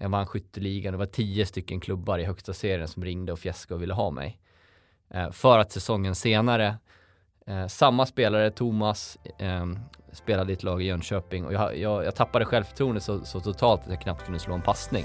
Jag vann skytteligan. Det var 10 stycken klubbar i högsta serien som ringde och fjäskade och ville ha mig. För att säsongen senare, samma spelare, Thomas, spelade i ett lag i Jönköping. Och jag tappade självförtroende så totalt att jag knappt kunde slå en passning.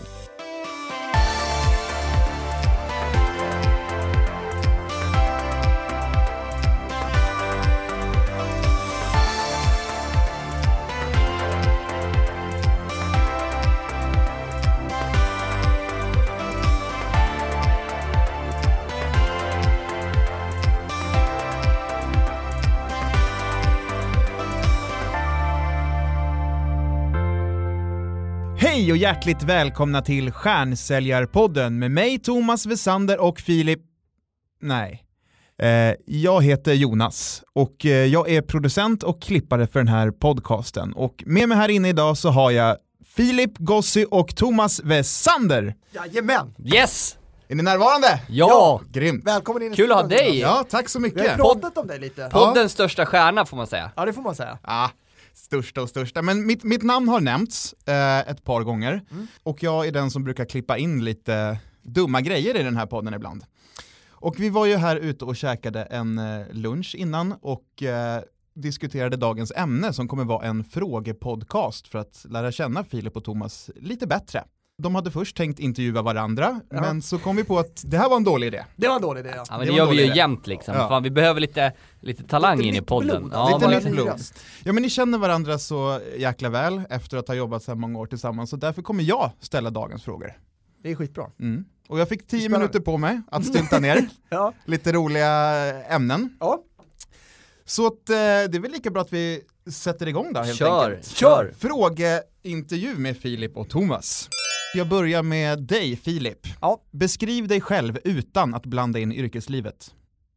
Hej och hjärtligt välkomna till Stjärnsäljarpodden med mig Thomas Wessander och Filip... Nej. Jag heter Jonas och jag är producent och klippare för den här podcasten. Och med mig här inne idag så har jag Filip Gossi och Thomas Wessander. Jajamän! Yes! Är ni närvarande? Ja! Grymt. Välkommen in i Kul att ha studion. dig! Ja, tack så Vi mycket. har pratat om dig lite. Poddens största stjärna får man säga. Ja, det får man säga. Största. Men mitt namn har nämnts ett par gånger. Och jag är den som brukar klippa in lite dumma grejer i den här podden ibland. Och vi var ju här ute och käkade en lunch innan och diskuterade dagens ämne som kommer vara en frågepodcast för att lära känna Filip och Thomas lite bättre. De hade först tänkt intervjua varandra, men så kom vi på att det här var en dålig idé. Det var en dålig idé, ja. Ja, men det gör vi ju jämt liksom. Ja. Fan, vi behöver lite talang Lite in i nytt podden. blod, Ja, lite bara- nytt blod. Ja, men ni känner varandra så jäkla väl efter att ha jobbat så här många år tillsammans, så därför kommer jag ställa dagens frågor. Det är skitbra. Och jag fick 10 Spännande. minuter på mig att stylta ner Ja. lite roliga ämnen. Ja. Så att, det är väl lika bra att vi sätter igång då helt enkelt. Kör! Frågeintervju med Filip och Thomas. Jag börjar med dig, Filip. Ja. Beskriv dig själv utan att blanda in yrkeslivet.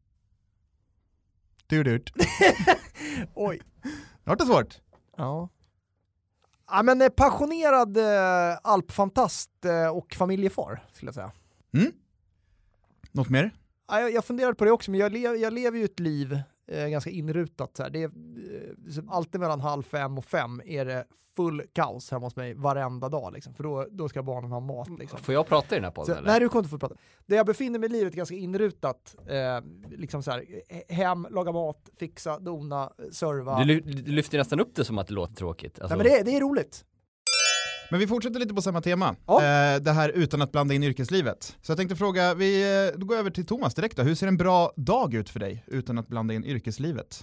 Dyrt. Oj. Det var det svårt. Ja. Ja, men passionerad alpfantast och familjefar, skulle jag säga. Något mer? Ja, jag funderade på det också, men jag lever ju ett liv ganska inrutat. Så här. Det är alltid mellan 4:30 och 5 är det full kaos hemma hos mig varenda dag. Liksom, för då ska barnen ha mat. Liksom. Får jag prata i den här podden Så, eller? nej, du kommer inte få prata. Där jag befinner mig i livet är ganska inrutat. Liksom så här, hem, laga mat, fixa, dona, serva. Du lyfter nästan upp det som att det låter tråkigt. Alltså, Nej, men det är roligt. Men vi fortsätter lite på samma tema. Ja. Det här utan att blanda in yrkeslivet. Så jag tänkte fråga, då går jag över till Thomas direkt då. Hur ser en bra dag ut för dig utan att blanda in yrkeslivet?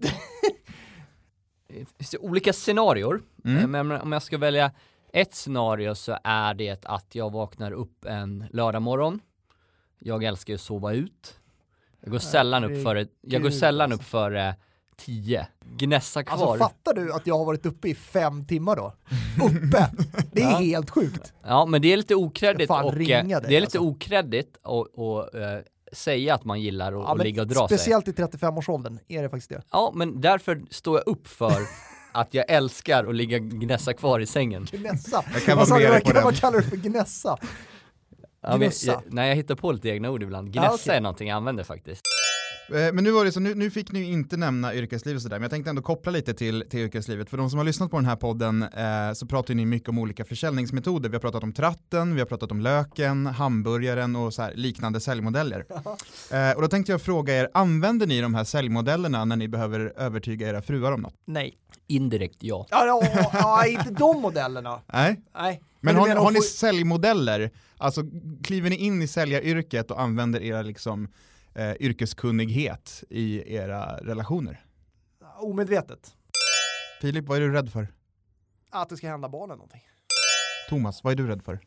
Det finns olika scenarior. Men om jag ska välja ett scenario så är det att jag vaknar upp en lördag morgon. Jag älskar att sova ut. Jag går sällan upp före 10. Gnässa kvar. Alltså fattar du att jag har varit uppe i 5 timmar då? Uppe! Det är helt sjukt. Ja, men det är lite okreddigt Fan, och ringa dig, det är lite alltså. okreddigt och säga att man gillar att ligga och dra sig. Speciellt i 35-årsåldern är det faktiskt det. Ja, men därför står jag upp för att jag älskar att ligga gnässa kvar i sängen. Gnässa. Jag kan vara med dig på den. Vad kallar du för gnässa? Ja, men Gnässa. jag hittar på lite egna ord ibland. Gnässa okej. är någonting jag använder faktiskt. Men nu var det så, nu fick ni ju inte nämna yrkeslivet sådär, men jag tänkte ändå koppla lite till yrkeslivet. För de som har lyssnat på den här podden så pratar ni mycket om olika försäljningsmetoder. Vi har pratat om tratten, vi har pratat om löken, hamburgaren och så här liknande säljmodeller. Och då tänkte jag fråga er, använder ni de här säljmodellerna när ni behöver övertyga era fruar om något? Nej. Indirekt ja. Ja, inte de modellerna. Nej. Nej. Men du har menar att ni få- säljmodeller? Alltså kliver ni in i säljaryrket och använder era liksom yrkeskunnighet i era relationer? Omedvetet. Filip, vad är du rädd för? Att det ska hända barnen någonting. Thomas, vad är du rädd för?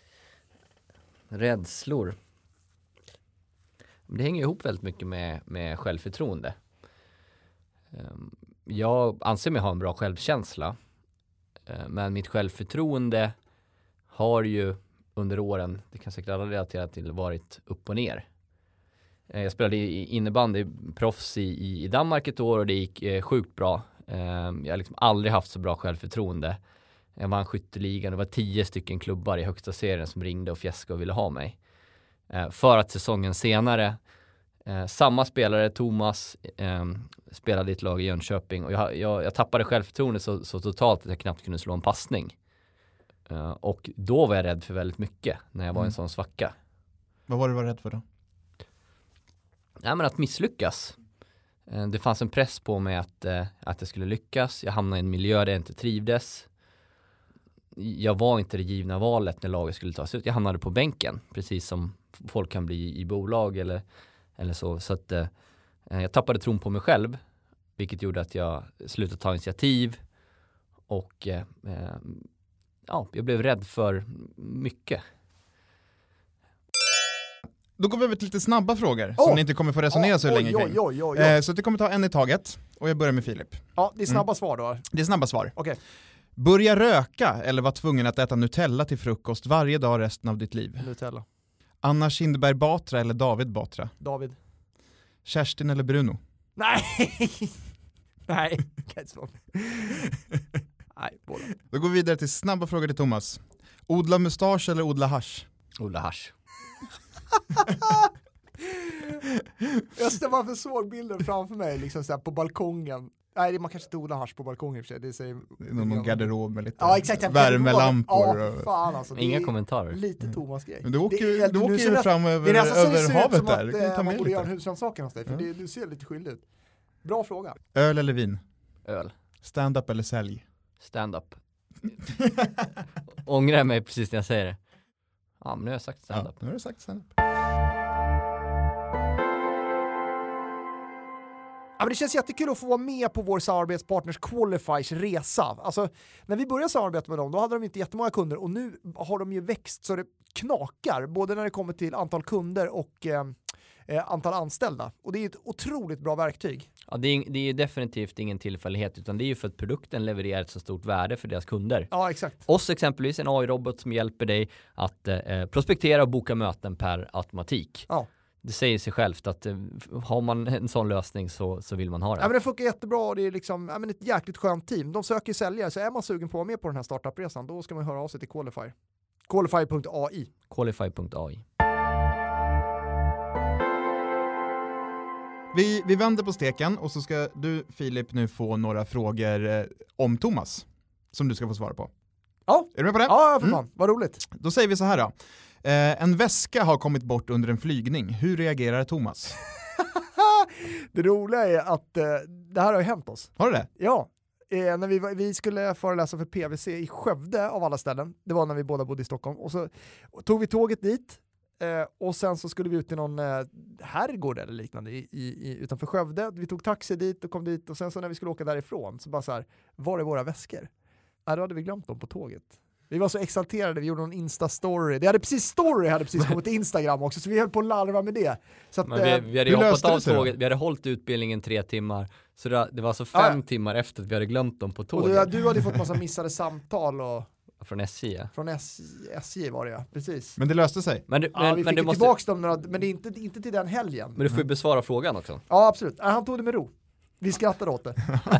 Rädslor. Det hänger ihop väldigt mycket med självförtroende. Jag anser mig ha en bra självkänsla. Men mitt självförtroende har ju under åren, det kan säkert alla relatera till, varit upp och ner. Jag spelade i innebandy proffs i Danmark ett år och det gick sjukt bra. Jag har liksom aldrig haft så bra självförtroende. Jag vann skytteligan. Det var 10 stycken klubbar i högsta serien som ringde och fjäskade och ville ha mig. För att säsongen senare, samma spelare, Thomas, spelade i ett lag i Jönköping. Och jag tappade självförtroende så totalt att jag knappt kunde slå en passning. Och då var jag rädd för väldigt mycket när jag var i en sån svacka. Vad var du rädd för då? Nej, men att misslyckas. Det fanns en press på mig att jag skulle lyckas. Jag hamnade i en miljö där jag inte trivdes. Jag var inte det givna valet när laget skulle tas ut. Jag hamnade på bänken, precis som folk kan bli i bolag eller så. Så att jag tappade tron på mig själv, vilket gjorde att jag slutade ta initiativ. Och jag blev rädd för mycket. Då går vi över till lite snabba frågor som ni inte kommer få resonera så länge kring. Så det kommer ta en i taget och jag börjar med Filip. Ja, det är snabba svar då. Det är snabba svar. Okej. Börja röka eller vara tvungen att äta Nutella till frukost varje dag resten av ditt liv. Nutella. Anna Kinberg Batra eller David Batra? David. Kerstin eller Bruno? Nej! Nej, kan inte svara. Nej, båda. Då går vi vidare till snabba frågor till Thomas. Odla mustasch eller odla hasch? Odla hasch. Jag bara såg bilden framför mig liksom så här, på balkongen. Nej, man kanske inte odlar hasch på balkongen i och för sig. Det säger någon garderob med lite exakt, värmelampor. Ja, fan alltså. Inga kommentarer. Lite Thomas grej. Men du åker ju fram över havet där. Det kan ta man med borde lite. göra en husrannsakan hos dig, för du ser lite skyldig ut. Bra fråga. Öl eller vin? Öl. Stand-up eller sälj? Stand-up. Ångrar mig precis när jag säger det. Ja, men nu har jag sagt stand-up. Ja, nu har du sagt stand-up. Ja, men det känns jättekul att få vara med på vår samarbetspartners Qualifys resa. Alltså, när vi började samarbeta med dem, då hade de inte jättemånga kunder och nu har de ju växt så det knakar, både när det kommer till antal kunder och antal anställda. Och det är ett otroligt bra verktyg. Ja, det är definitivt ingen tillfällighet, utan det är ju för att produkten levererar ett så stort värde för deras kunder. Ja, exakt. Oss exempelvis en AI-robot som hjälper dig att prospektera och boka möten per automatik. Ja. Det säger sig självt att har man en sån lösning så vill man ha det. Ja, men det funkar jättebra och det är liksom, ett jäkligt skönt team. De söker säljare, så är man sugen på att vara med på den här startup-resan, då ska man höra av sig till Qualify. Qualify.ai. Qualify.ai. Vi vänder på steken och så ska du, Filip, nu få några frågor om Thomas som du ska få svara på. Ja. Är du med på det? Ja, för fan. Vad roligt. Då säger vi så här då. En väska har kommit bort under en flygning. Hur reagerar Thomas? Det roliga är att det här har ju hänt oss. Har du det? Ja. När vi skulle föreläsa för PwC i Skövde av alla ställen. Det var när vi båda bodde i Stockholm. Och så tog vi tåget dit. Och sen så skulle vi ut till någon herrgård eller liknande utanför Skövde. Vi tog taxi dit och kom dit. Och sen så när vi skulle åka därifrån så bara så här, var är våra väskor? Då hade vi glömt dem på tåget. Vi var så exalterade, vi gjorde någon Insta-story. Det hade precis kommit till Instagram också, så vi höll på att larva med det. Så att, vi hade hoppat av tåget, vi hade hållit utbildningen 3 timmar. Så det var alltså 5 timmar efter att vi hade glömt dem på tåget. Och du hade fått massa missade samtal och... Från SJ. Från SJ var det, ja. Precis. Men det löste sig. Vi fick tillbaka dem, men det är inte till den helgen. Men du får ju besvara frågan också. Ja, absolut. Han tog det med ro. Vi skrattade åt det.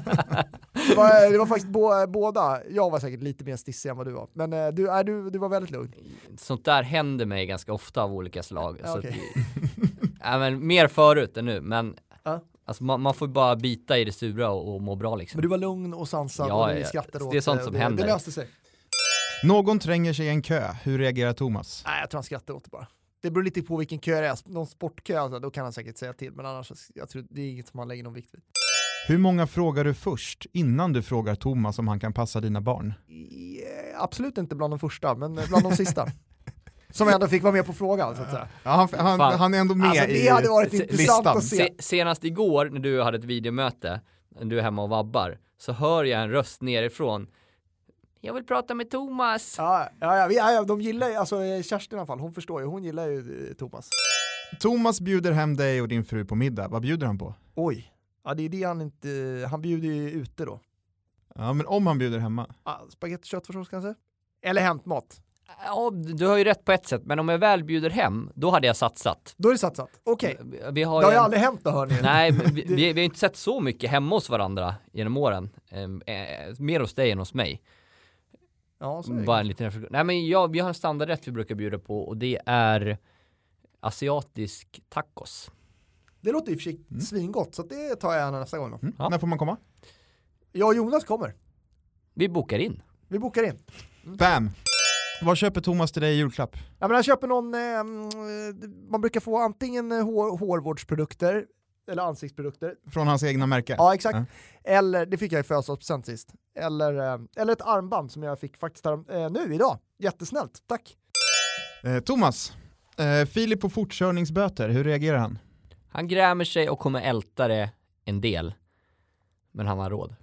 Det var faktiskt båda. Jag var säkert lite mer stissig än vad du var. Men du var väldigt lugn. Sånt där händer mig ganska ofta av olika slag. Ja, så okay. Men mer förut än nu. Men alltså, man får bara bita i det sura och må bra liksom. Men du var lugn och sansad och vi skrattade åt det. Är sånt som händer. Det löste sig. Någon tränger sig i en kö. Hur reagerar Thomas? Nej, jag tror han skrattar åt det bara. Det beror lite på vilken kö det är. Någon sportkö, alltså, då kan han säkert säga till. Men annars, jag tror det är inget som han lägger någon vikt vid. Hur många frågar du först innan du frågar Thomas om han kan passa dina barn? Absolut inte bland de första, men bland de sista. Som ändå fick vara med på frågan, så att säga. Ja, han är ändå med alltså, det hade varit intressant att se. Senast igår när du hade ett videomöte, när du är hemma och vabbar, så hör jag en röst nerifrån. Jag vill prata med Thomas. Ja, de gillar ju, alltså Kerstin i alla fall, hon förstår ju, hon gillar ju Thomas. Thomas bjuder hem dig och din fru på middag. Vad bjuder han på? Oj, ja det är det han inte, han bjuder ju ute då. Ja, men om han bjuder hemma? Spagetti köttfärssås kanske? Eller hämtmat. Ja, du har ju rätt på ett sätt, men om jag väl bjuder hem, då hade jag satsat. Då är det satsat, okej. Okay. Det har ju aldrig hänt då, hörni. Nej, vi har inte sett så mycket hemma hos varandra genom åren. Mer hos dig än hos mig. Ja, så är det. Bara en liten Nej, men vi har en standardrätt vi brukar bjuda på, och det är asiatisk tacos. Det låter i och för sig svingott, så det tar jag gärna nästa gång då. Ja. När får man komma? Jag och Jonas kommer. Vi bokar in. Vi bokar in. Bam! Vad köper Thomas till dig i julklapp? Ja, men han köper någon, man brukar få antingen hårvårdsprodukter eller ansiktsprodukter. Från hans egna märke? Ja, exakt. Ja. Eller, det fick jag i födelsedagspresent sist. Eller ett armband som jag fick faktiskt nu idag. Jättesnällt, tack. Thomas, Filip på fortkörningsböter, hur reagerar han? Han grämer sig och kommer älta det en del. Men han har råd.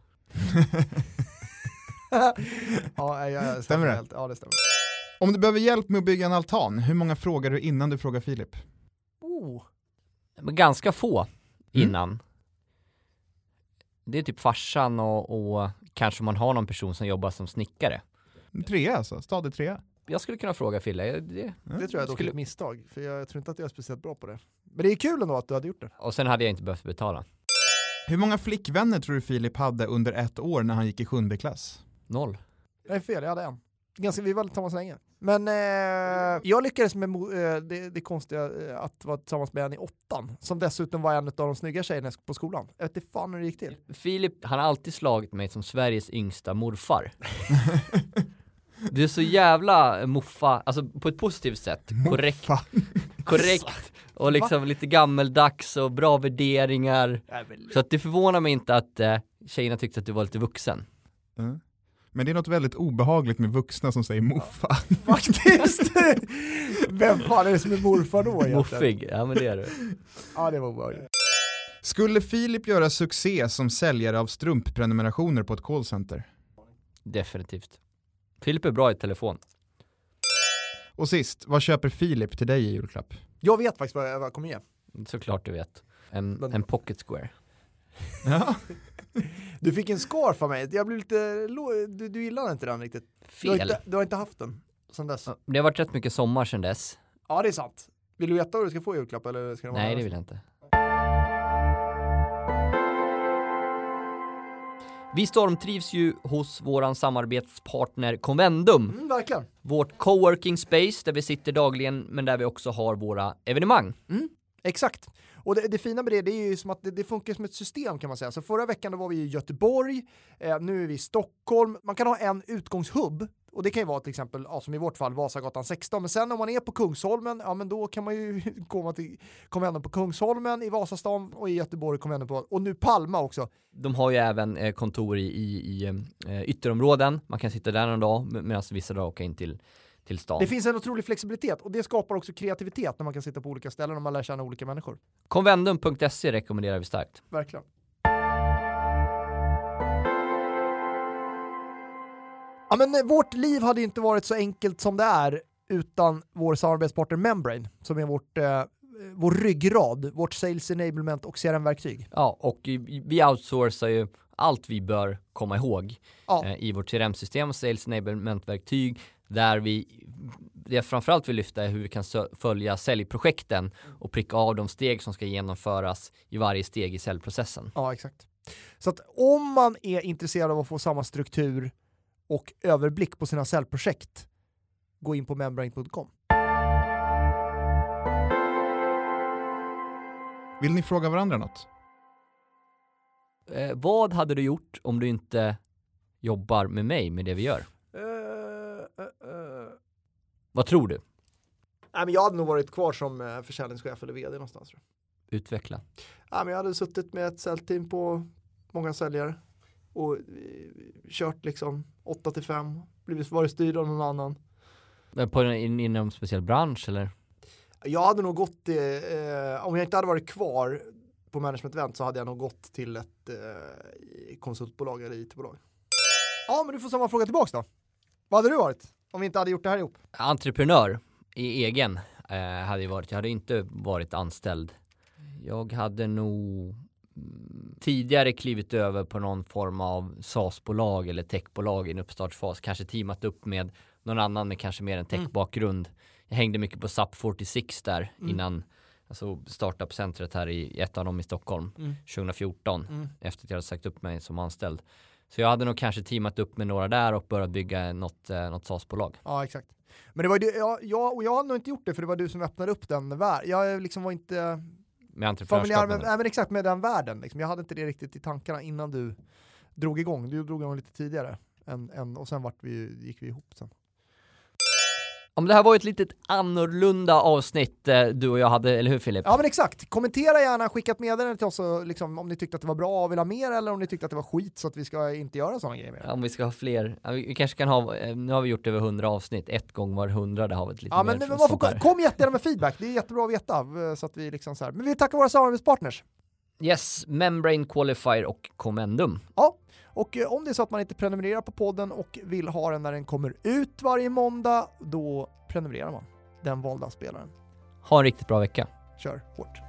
Ja, stämmer det? Ja, det stämmer. Om du behöver hjälp med att bygga en altan, hur många frågar du innan du frågar Filip? Men ganska få innan. Det är typ farsan och kanske man har någon person som jobbar som snickare. 3 alltså, stadigt 3. Jag skulle kunna fråga Fille. Det tror jag dock är ett misstag, för jag tror inte att jag är speciellt bra på det. Men det är kul ändå att du hade gjort det. Och sen hade jag inte behövt betala. Hur många flickvänner tror du Filip hade under 1 år när han gick i 7:e klass? 0. Jag är fel, jag hade en. Vi var tillsammans länge. Men jag lyckades med det konstiga att vara tillsammans med en i 8:an. Som dessutom var en av de snygga tjejerna på skolan. Jag vet inte fan hur det gick till. Filip, han har alltid slagit mig som Sveriges yngsta morfar. Du är så jävla muffa, alltså på ett positivt sätt. Korrekt. Och liksom lite gammeldags och bra värderingar. Så att det förvånar mig inte att tjejerna tyckte att du var lite vuxen. Mm. Men det är något väldigt obehagligt med vuxna som säger muffa. Faktiskt! Vem fan är det som är morfar då egentligen? Muffig, ja men det är det. Ja, det var obehagligt. Skulle Filip göra succé som säljare av strumpprenumerationer på ett callcenter? Definitivt. Filip är bra i telefon. Och sist, vad köper Filip till dig i julklapp? Jag vet faktiskt vad jag kommer ge. Såklart du vet. En pocket square. Ja. Du fick en scarf av mig. Jag blev lite... Du gillar inte den riktigt. Fel. Du har inte haft den sedan dess. Det har varit rätt mycket sommar sedan dess. Ja, det är sant. Vill du veta vad du ska få i julklapp? Eller ska det vara Nej, det vill jag inte. Vi stormtrivs ju hos våran samarbetspartner Convendum. Verkligen. Vårt coworking space där vi sitter dagligen men där vi också har våra evenemang. Exakt. Och det fina med det är ju som att det funkar som ett system kan man säga. Så förra veckan då var vi i Göteborg, nu är vi i Stockholm. Man kan ha en utgångshubb och det kan ju vara till exempel, som i vårt fall, Vasagatan 16. Men sen om man är på Kungsholmen, ja men då kan man ju komma till Convendum på Kungsholmen, i Vasastan och i Göteborg Convendum på, och nu Palma också. De har ju även kontor i ytterområden. Man kan sitta där någon dag medan vissa dagar åka in till stan. Det finns en otrolig flexibilitet och det skapar också kreativitet när man kan sitta på olika ställen och man lär känna olika människor. Convendum.se rekommenderar vi starkt. Verkligen. Ja, men vårt liv hade inte varit så enkelt som det är utan vår samarbetspartner Membrane som är vår ryggrad, vårt sales enablement och CRM-verktyg. Ja, och vi outsourcar ju allt vi bör komma ihåg i vårt CRM-system och sales enablement-verktyg. Där det framförallt vill lyfta är hur vi kan följa säljprojekten och pricka av de steg som ska genomföras i varje steg i säljprocessen. Ja, exakt. Så att om man är intresserad av att få samma struktur och överblick på sina säljprojekt, gå in på membrane.com. Vill ni fråga varandra något? Vad hade du gjort om du inte jobbar med mig med det vi gör? Vad tror du? Nej, men jag hade nog varit kvar som försäljningschef eller vd någonstans. Utveckla. Ja, men jag hade suttit med ett säljteam på många säljare och kört liksom 8-5, varit styrd av någon annan. Inom en speciell bransch eller? Jag hade nog gått, om jag inte hade varit kvar på Management Event så hade jag nog gått till ett konsultbolag eller IT-bolag. Ja, men du får samma fråga tillbaka då. Vad hade du varit om vi inte hade gjort det här ihop? Entreprenör i egen hade jag varit. Jag hade inte varit anställd. Jag hade nog tidigare klivit över på någon form av SaaS-bolag eller techbolag i en uppstartsfas. Kanske teamat upp med någon annan med kanske mer en tech-bakgrund. Jag hängde mycket på SAP 46 där innan, alltså startup-centret här i ett av dem i Stockholm 2014 efter att jag hade sagt upp mig som anställd. Så jag hade nog kanske teamat upp med några där och börjat bygga något SaaS-bolag. Ja, exakt. Men det var ju, jag hade nog inte gjort det för det var du som öppnade upp den världen. Jag liksom var inte med entreprenörskap. Men exakt med den världen. Liksom. Jag hade inte det riktigt i tankarna innan du drog igång. Du drog igång lite tidigare och sen gick vi ihop sen. Om det här var ett litet annorlunda avsnitt du och jag hade, eller hur Filip? Ja men exakt, kommentera gärna, skicka ett meddelande till oss och, liksom, om ni tyckte att det var bra och vill ha mer eller om ni tyckte att det var skit så att vi ska inte göra sådana grejer mer. Om vi ska ha fler, vi kanske kan ha, nu har vi gjort över 100 avsnitt, 1 gång var 100, det har vi ett lite ja, mer. Men man får, kom jättegärna med feedback, det är jättebra att veta så att vi liksom så här. Men vi tackar våra samarbetspartners. Yes, Membrane, Qualifier och Commendum. Ja, och om det är så att man inte prenumererar på podden och vill ha den när den kommer ut varje måndag, då prenumererar man den valda spelaren. Ha en riktigt bra vecka. Kör hårt.